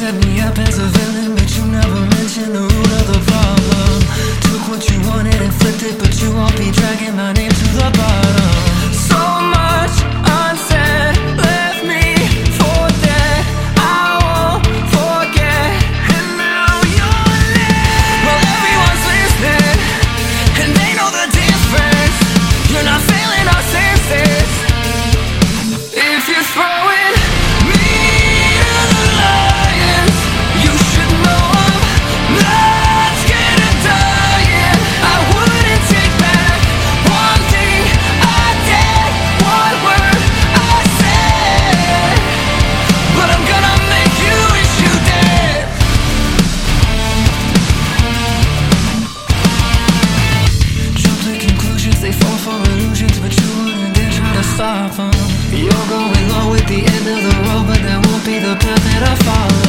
set me up as a villain, but you never mentioned the root of the problem. Took what you wanted and flipped it, but you won't be dragging my name to the bottom. So much unsaid left me for dead. I won't forget, and now you're left. Well, everyone's listening, and they know the difference. You're not failing our senses if you're throwing me to the lions. You should know I'm not scared of dying. I wouldn't take back one thing I did, one word I said, but I'm gonna make you wish you did. Jump to conclusions, they fall for illusions, but you wouldn't dare try to stop them. You're going low at the end of the road, but that won't be the path that I follow.